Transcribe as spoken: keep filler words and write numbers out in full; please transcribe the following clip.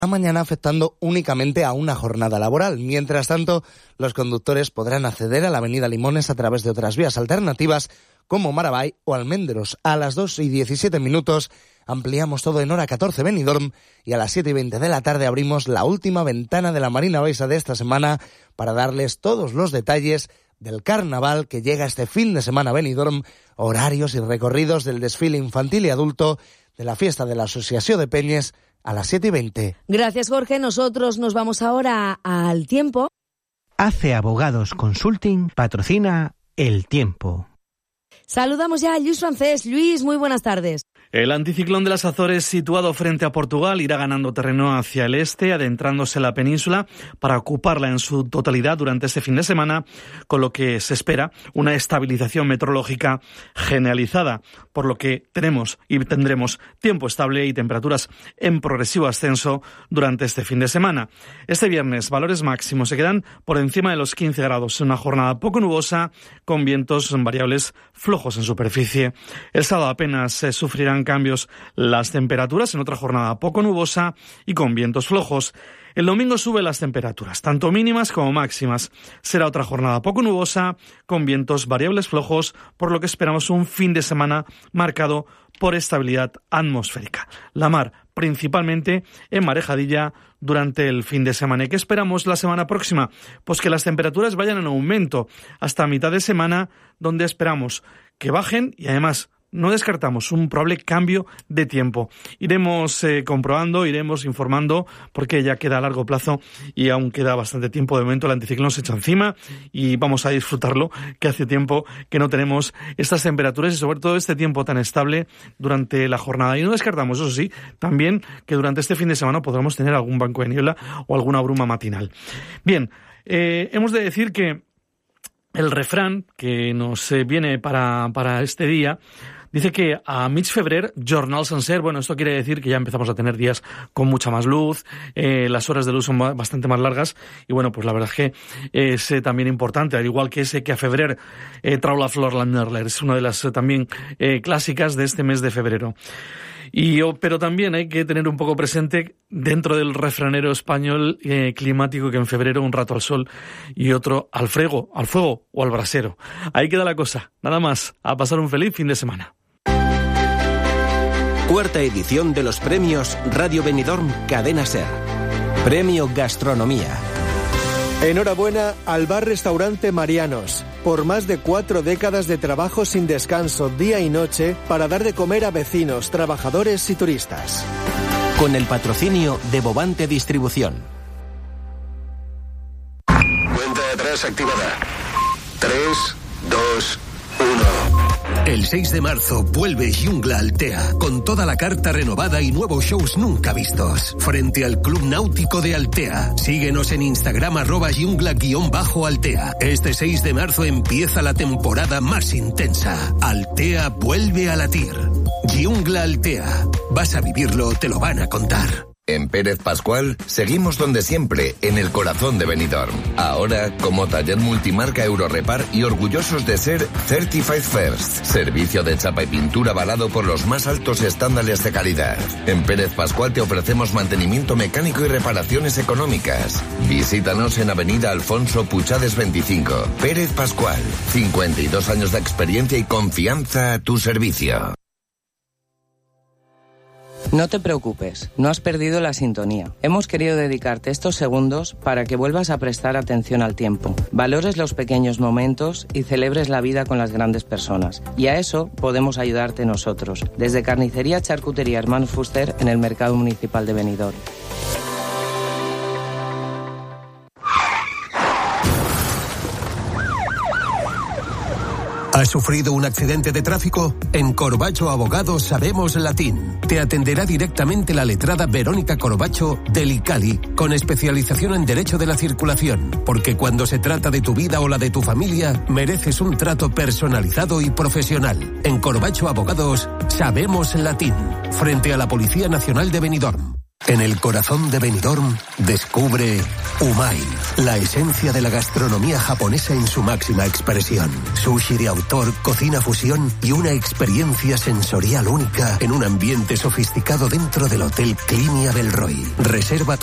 mañana, afectando únicamente a una jornada laboral. Mientras tanto, los conductores podrán acceder a la avenida Limones a través de otras vías alternativas como Marabay o Almendros. A las dos y diecisiete minutos ampliamos todo en hora catorce Benidorm y a las siete y veinte de la tarde abrimos la última ventana de la Marina Baixa de esta semana para darles todos los detalles del carnaval que llega este fin de semana a Benidorm, horarios y recorridos del desfile infantil y adulto de la fiesta de la Asociación de Peñes a las siete y veinte. Gracias, Jorge. Nosotros nos vamos ahora al tiempo. Hace Abogados Consulting patrocina El Tiempo. Saludamos ya a Luis Francés. Luis, muy buenas tardes. El anticiclón de las Azores, situado frente a Portugal, irá ganando terreno hacia el este, adentrándose en la península para ocuparla en su totalidad durante este fin de semana, con lo que se espera una estabilización meteorológica generalizada, por lo que tenemos y tendremos tiempo estable y temperaturas en progresivo ascenso durante este fin de semana. Este viernes, valores máximos se quedan por encima de los quince grados, en una jornada poco nubosa, con vientos variables flojos en superficie. El sábado apenas se sufrirán cambios las temperaturas, en otra jornada poco nubosa y con vientos flojos. El domingo suben las temperaturas, tanto mínimas como máximas. Será otra jornada poco nubosa, con vientos variables flojos, por lo que esperamos un fin de semana marcado por estabilidad atmosférica. La mar, principalmente en marejadilla durante el fin de semana. ¿Y qué esperamos la semana próxima? Pues que las temperaturas vayan en aumento hasta mitad de semana, donde esperamos que bajen y además no descartamos un probable cambio de tiempo. Iremos eh, comprobando, iremos informando, porque ya queda a largo plazo y aún queda bastante tiempo. De momento el anticiclón se echa encima y vamos a disfrutarlo, que hace tiempo que no tenemos estas temperaturas y sobre todo este tiempo tan estable durante la jornada. Y no descartamos, eso sí, también que durante este fin de semana podremos tener algún banco de niebla o alguna bruma matinal. Bien, eh, hemos de decir que el refrán que nos eh, viene para, para este día dice que a mig febrer, jornal sencer. Bueno, esto quiere decir que ya empezamos a tener días con mucha más luz, eh, las horas de luz son bastante más largas y bueno, pues la verdad es que es eh, también importante, al igual que ese que a febrer eh, trau la flor la merler, es una de las eh, también eh, clásicas de este mes de febrero. Y, pero también hay que tener un poco presente dentro del refranero español eh, climático que en febrero un rato al sol y otro al fuego, al fuego o al brasero. Ahí queda la cosa. Nada más, a pasar un feliz fin de semana. Cuarta edición de los premios Radio Benidorm Cadena Ser. Premio Gastronomía. Enhorabuena al Bar Restaurante Marianos, por más de cuatro décadas de trabajo sin descanso, día y noche, para dar de comer a vecinos, trabajadores y turistas. Con el patrocinio de Bovante Distribución. Cuenta de atrás activada. Tres, dos, uno. El seis de marzo vuelve Jungla Altea, con toda la carta renovada y nuevos shows nunca vistos. Frente al Club Náutico de Altea. Síguenos en Instagram arroba jungla-altea. Este seis de marzo empieza la temporada más intensa. Altea vuelve a latir. Jungla Altea. Vas a vivirlo, te lo van a contar. En Pérez Pascual seguimos donde siempre, en el corazón de Benidorm. Ahora como taller multimarca Eurorepar y orgullosos de ser Certified First. Servicio de chapa y pintura avalado por los más altos estándares de calidad. En Pérez Pascual te ofrecemos mantenimiento mecánico y reparaciones económicas. Visítanos en Avenida Alfonso Puchades veinticinco. Pérez Pascual, cincuenta y dos años de experiencia y confianza a tu servicio. No te preocupes, no has perdido la sintonía. Hemos querido dedicarte estos segundos para que vuelvas a prestar atención al tiempo, valores los pequeños momentos y celebres la vida con las grandes personas. Y a eso podemos ayudarte nosotros, desde Carnicería Charcutería Hermanos Fuster en el Mercado Municipal de Benidorm. ¿Has sufrido un accidente de tráfico? En Corbacho Abogados sabemos latín. Te atenderá directamente la letrada Verónica Corbacho del ICALI, con especialización en Derecho de la Circulación. Porque cuando se trata de tu vida o la de tu familia, mereces un trato personalizado y profesional. En Corbacho Abogados sabemos latín. Frente a la Policía Nacional de Benidorm. En el corazón de Benidorm, descubre Umai, la esencia de la gastronomía japonesa en su máxima expresión. Sushi de autor, cocina fusión y una experiencia sensorial única en un ambiente sofisticado dentro del Hotel Clinia del Roy. Reserva